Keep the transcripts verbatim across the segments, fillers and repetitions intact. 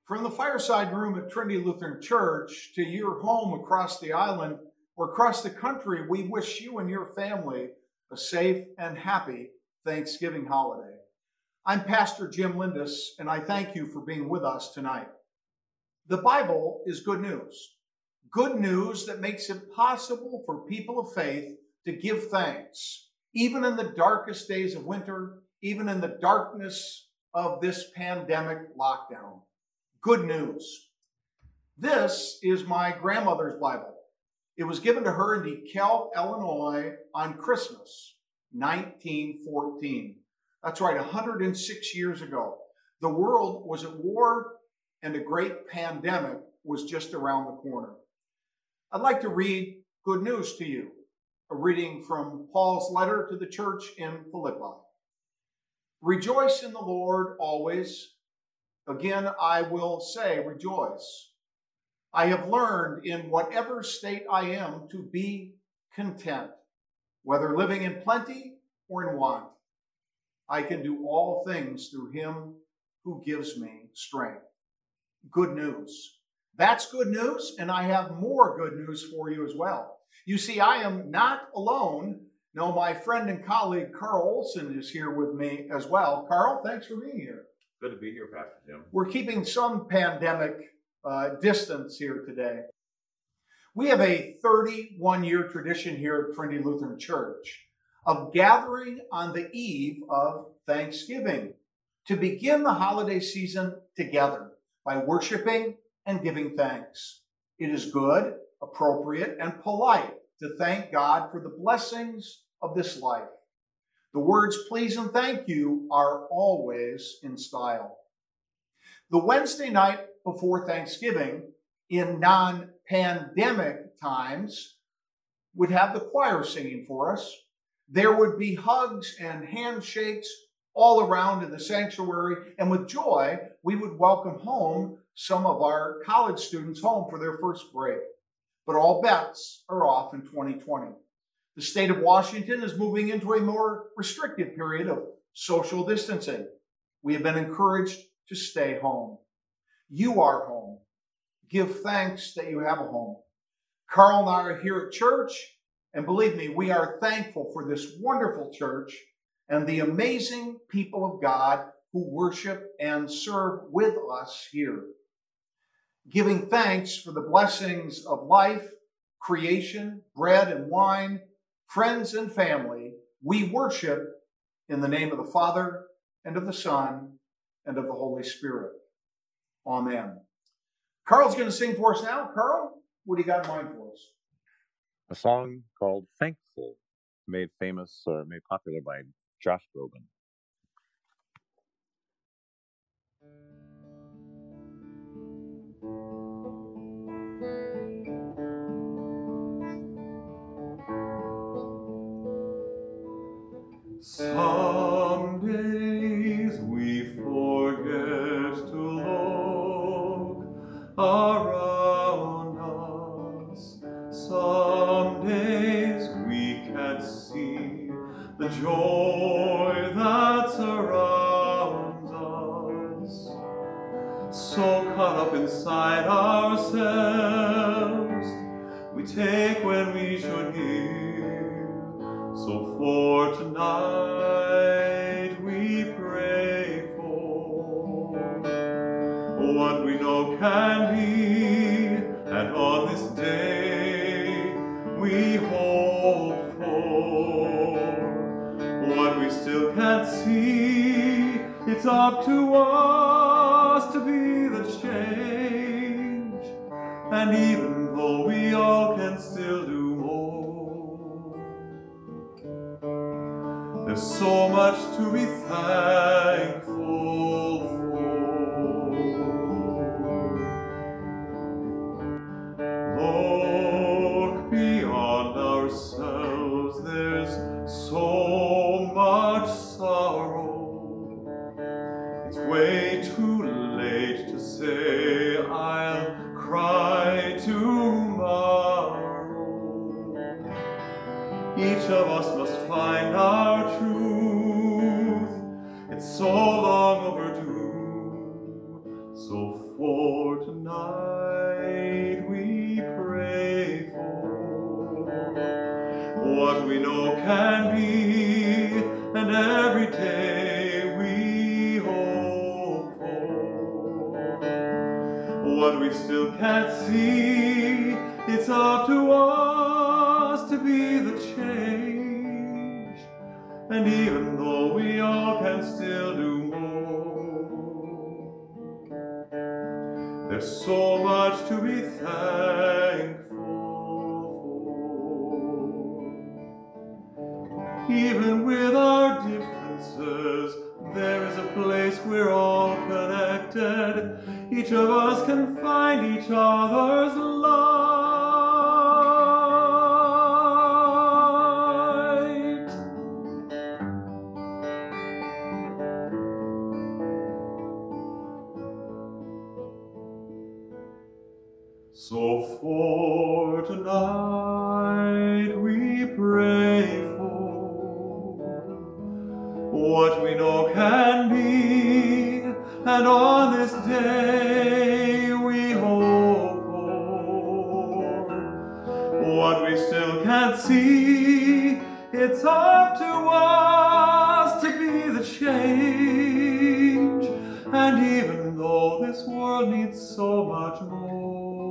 From the fireside room at Trinity Lutheran Church to your home across the island or across the country, we wish you and your family a safe and happy Thanksgiving holiday. I'm Pastor Jim Lindis, and I thank you for being with us tonight. The Bible is good news. Good news that makes it possible for people of faith to give thanks, even in the darkest days of winter, even in the darkness of this pandemic lockdown. Good news. This is my grandmother's Bible. It was given to her in DeKalb, Illinois on Christmas, nineteen fourteen. That's right, one hundred six years ago. The world was at war and a great pandemic was just around the corner. I'd like to read good news to you, a reading from Paul's letter to the church in Philippi. Rejoice in the Lord always. Again, I will say rejoice. I have learned in whatever state I am to be content, whether living in plenty or in want. I can do all things through him who gives me strength. Good news. That's good news, and I have more good news for you as well. You see, I am not alone. No, my friend and colleague Carl Olson is here with me as well. Carl, thanks for being here. Good to be here, Pastor Jim. We're keeping some pandemic uh, distance here today. We have a thirty-one year tradition here at Trinity Lutheran Church of gathering on the eve of Thanksgiving to begin the holiday season together by worshiping and giving thanks. It is good, appropriate, and polite to thank God for the blessings of this life. The words please and thank you are always in style. The Wednesday night before Thanksgiving, in non-pandemic times, would have the choir singing for us. There would be hugs and handshakes all around in the sanctuary, and with joy, we would welcome home some of our college students home for their first break. But all bets are off in twenty twenty. The state of Washington is moving into a more restricted period of social distancing. We have been encouraged to stay home. You are home. Give thanks that you have a home. Carl and I are here at church, and believe me, we are thankful for this wonderful church and the amazing people of God who worship and serve with us here. Giving thanks for the blessings of life, creation, bread and wine, friends and family, we worship in the name of the Father and of the Son and of the Holy Spirit. Amen. Carl's going to sing for us now. Carl, what do you got in mind for us? A song called Thankful, made famous or made popular by Josh Groban. Some days we forget to look around us. Some days we can't see the joy that surrounds us. So caught up inside ourselves, we take when we should give. So for tonight we pray for what we know can be, and on this day we hope for what we still can't see. It's up to us to be the change, and even though we all can still do there's so much to be thankful for. Look beyond ourselves, there's so much sorrow. It's way too late to say I'll cry tomorrow. Each of us must find our truth. It's so long overdue, so full what we know can be, and every day we hope for. What we still can't see, it's up to us to be the change. And even though we all can still do more, there's so much to be thankful for. Even with our differences, there is a place we're all connected. Each of us can find each other's light. So for tonight we pray for what we know can be, and on this day we hope for what we still can't see. It's up to us to be the change, and even though this world needs so much more,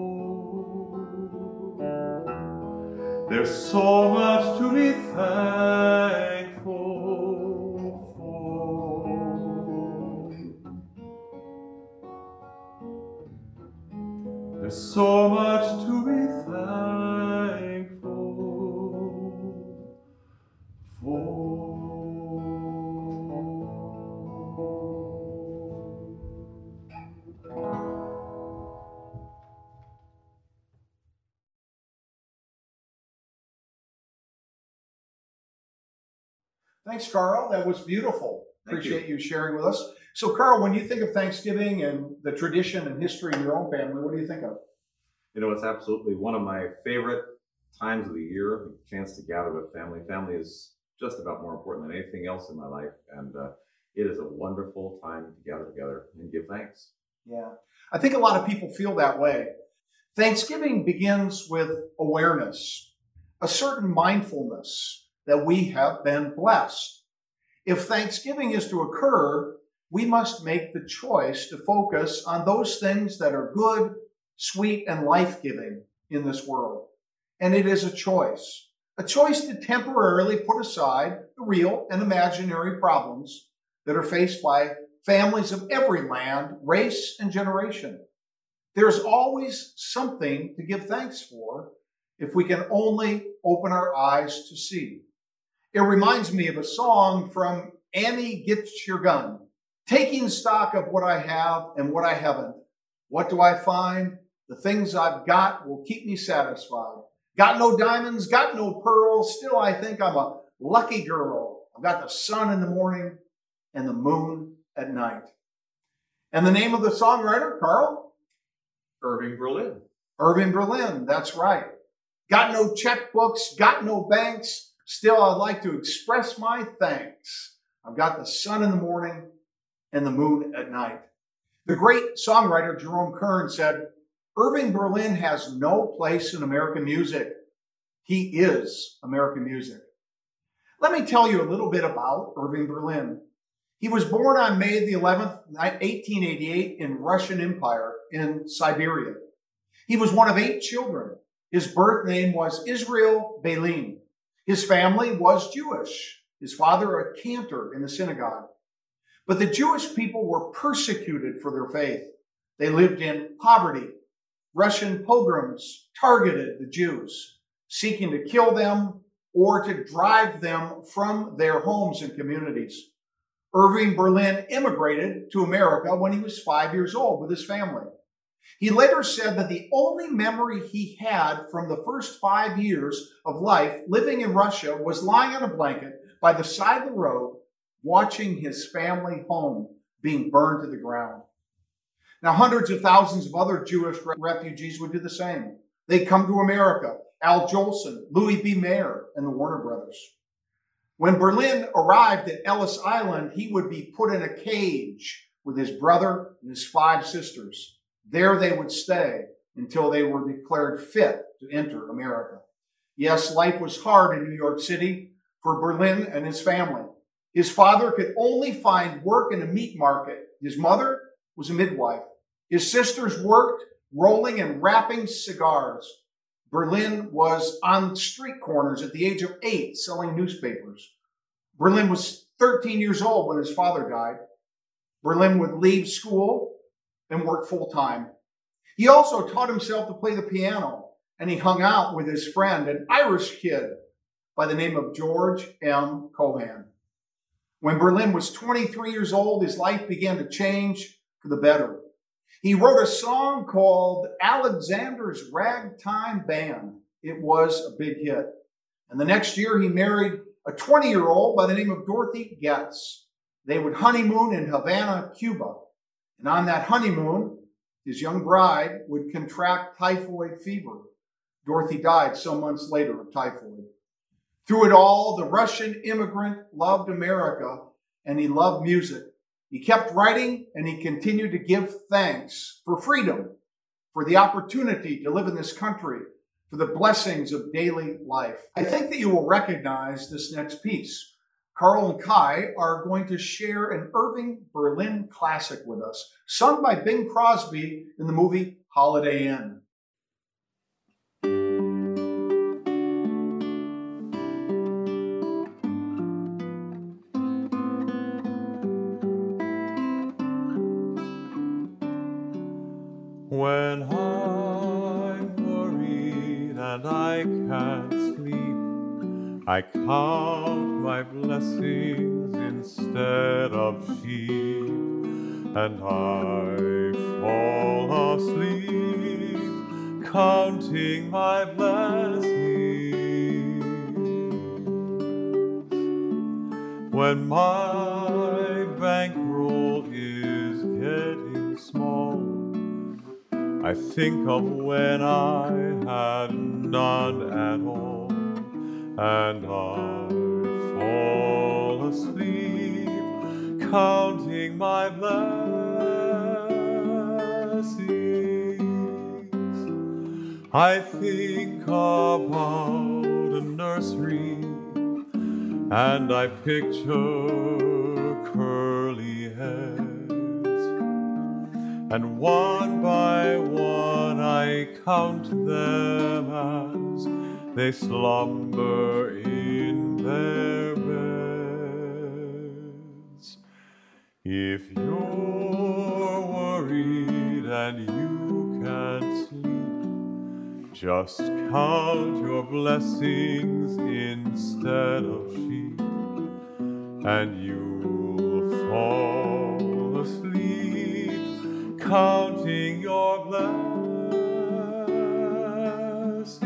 there's so much to be thankful for. There's so much to be thankful for. Thanks, Carl. That was beautiful. Thank Appreciate you. you sharing with us. So, Carl, when you think of Thanksgiving and the tradition and history in your own family, what do you think of? You know, it's absolutely one of my favorite times of the year, the chance to gather with family. Family is just about more important than anything else in my life, and uh, it is a wonderful time to gather together and give thanks. Yeah, I think a lot of people feel that way. Thanksgiving begins with awareness, a certain mindfulness that we have been blessed. If Thanksgiving is to occur, we must make the choice to focus on those things that are good, sweet, and life-giving in this world. And it is a choice, a choice to temporarily put aside the real and imaginary problems that are faced by families of every land, race, and generation. There's always something to give thanks for if we can only open our eyes to see. It reminds me of a song from Annie Gets Your Gun. Taking stock of what I have and what I haven't, what do I find? The things I've got will keep me satisfied. Got no diamonds, got no pearls, still I think I'm a lucky girl. I've got the sun in the morning and the moon at night. And the name of the songwriter, Carl? Irving Berlin. Irving Berlin, that's right. Got no checkbooks, got no banks, still I'd like to express my thanks. I've got the sun in the morning and the moon at night. The great songwriter Jerome Kern said, Irving Berlin has no place in American music. He is American music. Let me tell you a little bit about Irving Berlin. He was born on May the eleventh, eighteen eighty-eight in Russian Empire in Siberia. He was one of eight children. His birth name was Israel Belin. His family was Jewish. His father a cantor in the synagogue. But the Jewish people were persecuted for their faith. They lived in poverty. Russian pogroms targeted the Jews, seeking to kill them or to drive them from their homes and communities. Irving Berlin immigrated to America when he was five years old with his family. He later said that the only memory he had from the first five years of life living in Russia was lying on a blanket by the side of the road, watching his family home being burned to the ground. Now, hundreds of thousands of other Jewish refugees would do the same. They'd come to America. Al Jolson, Louis B. Mayer, and the Warner Brothers. When Berlin arrived at Ellis Island, he would be put in a cage with his brother and his five sisters. There they would stay until they were declared fit to enter America. Yes, life was hard in New York City for Berlin and his family. His father could only find work in a meat market. His mother was a midwife. His sisters worked rolling and wrapping cigars. Berlin was on street corners at the age of eight selling newspapers. Berlin was thirteen years old when his father died. Berlin would leave school and work full time. He also taught himself to play the piano, and he hung out with his friend, an Irish kid by the name of George M. Cohan. When Berlin was twenty-three years old, his life began to change for the better. He wrote a song called Alexander's Ragtime Band. It was a big hit. And the next year, he married a twenty-year-old by the name of Dorothy Getz. They would honeymoon in Havana, Cuba. And on that honeymoon, his young bride would contract typhoid fever. Dorothy died some months later of typhoid. Through it all, the Russian immigrant loved America, and he loved music. He kept writing, and he continued to give thanks for freedom, for the opportunity to live in this country, for the blessings of daily life. I think that you will recognize this next piece. Carl and Kai are going to share an Irving Berlin classic with us, sung by Bing Crosby in the movie Holiday Inn. When I'm worried and I can't sleep, I count my blessings instead of sheep, and I fall asleep counting my blessings. When my bankroll is getting small, I think of when I had none at all, and I fall asleep counting my blessings. I think about a nursery, and I picture curly heads. And one by one I count them as they slumber in their beds. If you're worried and you can't sleep, just count your blessings instead of sheep, and you'll fall asleep counting your blessings.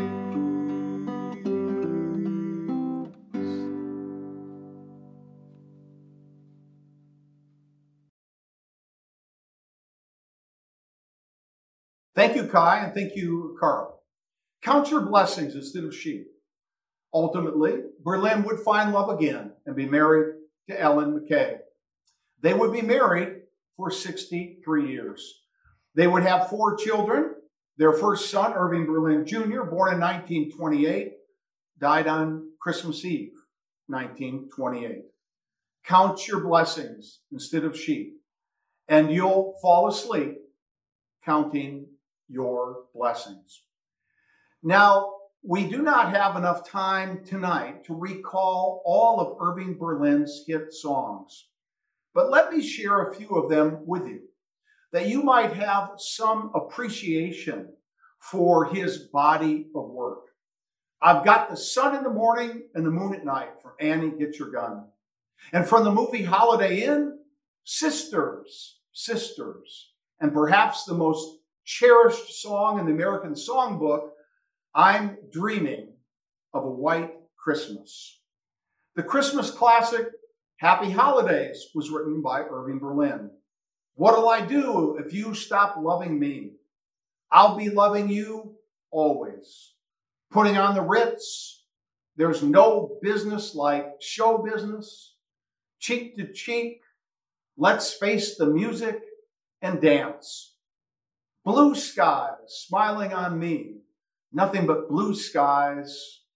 Thank you, Kai, and thank you, Carl. Count your blessings instead of sheep. Ultimately, Berlin would find love again and be married to Ellen McKay. They would be married for sixty-three years. They would have four children. Their first son, Irving Berlin Junior, born in nineteen twenty-eight, died on Christmas Eve, nineteen twenty-eight. Count your blessings instead of sheep, and you'll fall asleep counting your blessings. Now, we do not have enough time tonight to recall all of Irving Berlin's hit songs, but let me share a few of them with you, that you might have some appreciation for his body of work. I've got The Sun in the Morning and the Moon at Night from Annie Get Your Gun. And from the movie Holiday Inn, Sisters, Sisters. And perhaps the most cherished song in the American Songbook, I'm Dreaming of a White Christmas. The Christmas classic, Happy Holidays, was written by Irving Berlin. What'll I do if you stop loving me? I'll be loving you always. Putting on the Ritz, there's no business like show business. Cheek to cheek, let's face the music and dance. Blue skies smiling on me, nothing but blue skies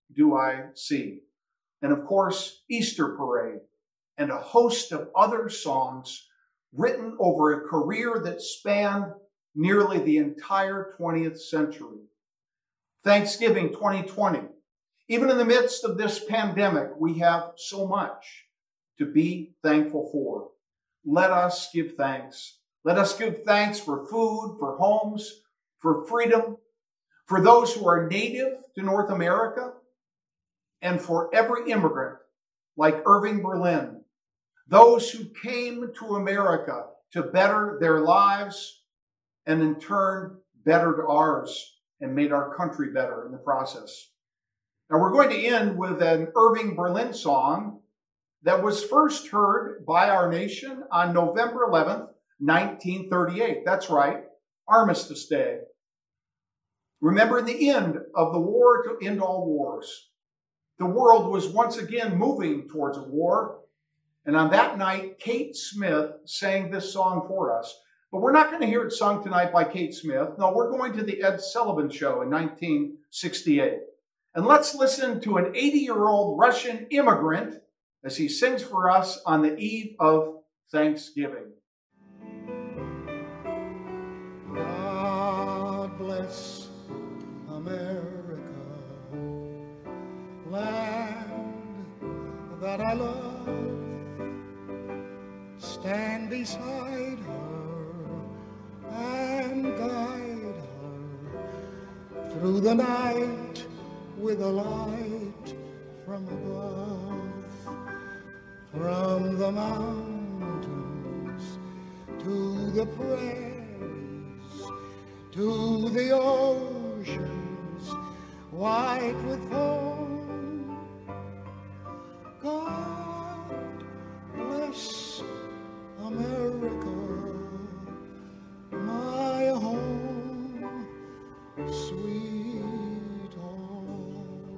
do I see. And of course, Easter Parade and a host of other songs written over a career that spanned nearly the entire twentieth century. Thanksgiving twenty twenty. Even in the midst of this pandemic, we have so much to be thankful for. Let us give thanks. Let us give thanks for food, for homes, for freedom, for those who are native to North America, and for every immigrant like Irving Berlin, those who came to America to better their lives and in turn bettered ours and made our country better in the process. Now we're going to end with an Irving Berlin song that was first heard by our nation on November eleventh, nineteen thirty-eight. That's right, Armistice Day. Remembering the end of the war to end all wars. The world was once again moving towards a war. And on that night, Kate Smith sang this song for us. But we're not going to hear it sung tonight by Kate Smith. No, we're going to the Ed Sullivan Show in nineteen sixty-eight. And let's listen to an eighty-year-old Russian immigrant as he sings for us on the eve of Thanksgiving. God bless America, land that I love. Stand beside her and guide her through the night with a light from above, from the mountains to the prairies, to the oceans white with foam. God bless America, my home, sweet home.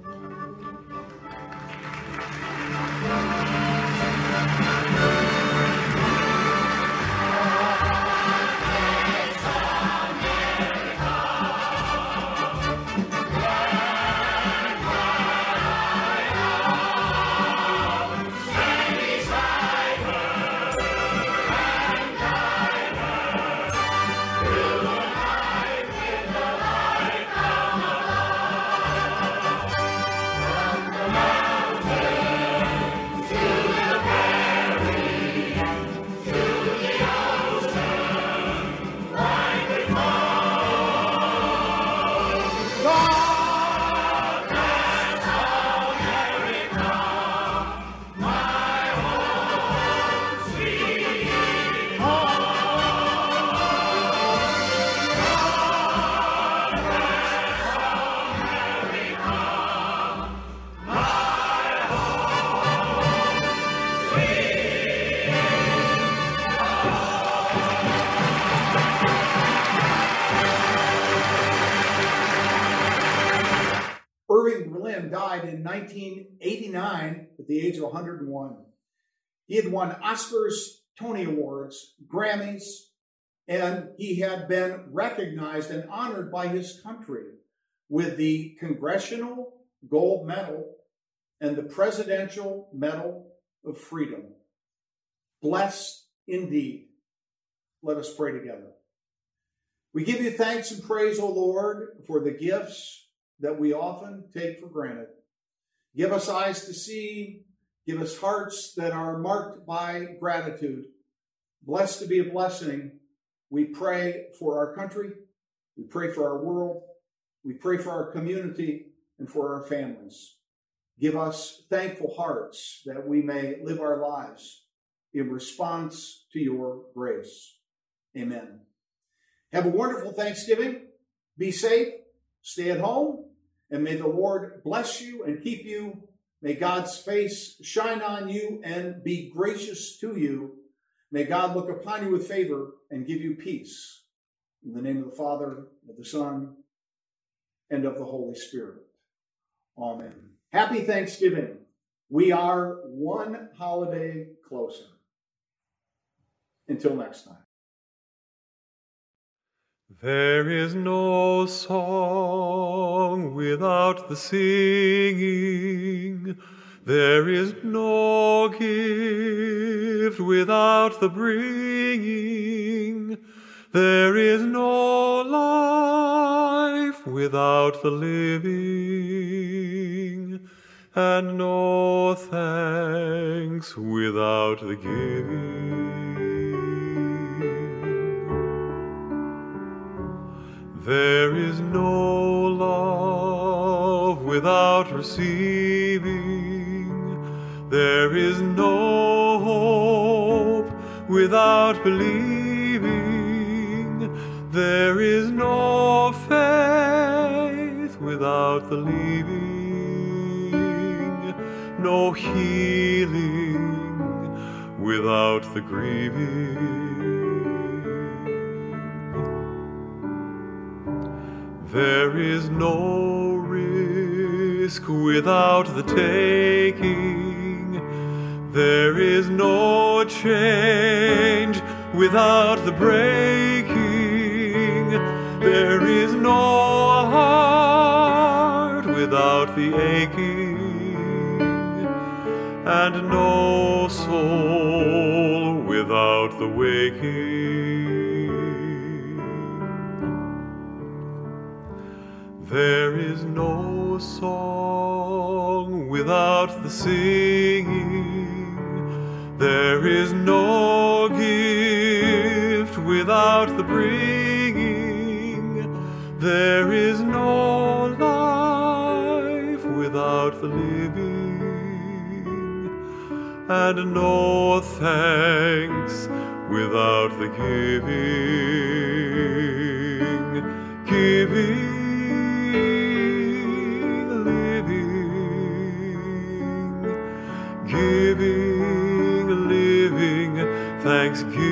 Irving Berlin died in nineteen eighty-nine at the age of one hundred one. He had won Oscars, Tony Awards, Grammys, and he had been recognized and honored by his country with the Congressional Gold Medal and the Presidential Medal of Freedom. Blessed indeed. Let us pray together. We give you thanks and praise, O Lord, for the gifts that we often take for granted. Give us eyes to see. Give us hearts that are marked by gratitude. Blessed to be a blessing. We pray for our country. We pray for our world. We pray for our community and for our families. Give us thankful hearts that we may live our lives in response to your grace. Amen. Have a wonderful Thanksgiving. Be safe. Stay at home. And may the Lord bless you and keep you. May God's face shine on you and be gracious to you. May God look upon you with favor and give you peace. In the name of the Father, of the Son, and of the Holy Spirit. Amen. Happy Thanksgiving. We are one holiday closer. Until next time. There is no song without the singing. There is no gift without the bringing. There is no life without the living, and no thanks without the giving. There is no love without receiving. There is no hope without believing. There is no faith without the leaving. No healing without the grieving. There is no risk without the taking. There is no change without the breaking. There is no heart without the aching, and no soul without the waking. There is no song without the singing. There is no gift without the bringing. There is no life without the living, and no thanks without the giving. Giving. Giving, living, thanksgiving.